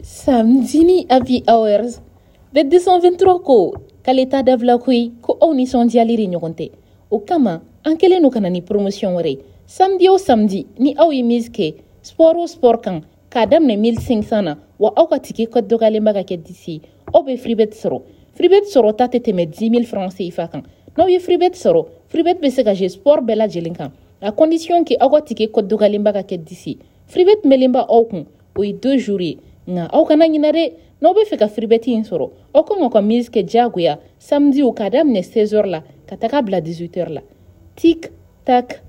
Samedi happy hours. Bet 223 ko kaleta davla kui ko aw nisɔndiyaliri ɲɔgɔn tɛ. O kama an kelen no kana ni promotion wɛrɛ. Samedi o samedi ni aw ye mise kɛ sport o sport kan k'a daminɛ 1500 na wa aw ka tike kɔ dɔgɔyalenba ka kɛ disi aw bɛ freebet sɔrɔ. Freebet sɔrɔ ta tɛ tɛmɛ 10 000 francs CFA kan. N'aw ye freebet sɔrɔ, freebet bɛ se ka jouer sport bɛɛ lajɛlen kan. A condition que aw ka tike kɔ dɔgɔyalenba ka kɛ disi. Freebet mɛlenba aw kun o ye 2 jours ye. Nga aw kana ɲinɛ dɛ. N'aw bɛ fɛ ka freebet in sɔrɔ, aw kan ka mise kɛ diyagoya samedi k'a daminɛ 16h la ka taga bila 18h la. Tic tac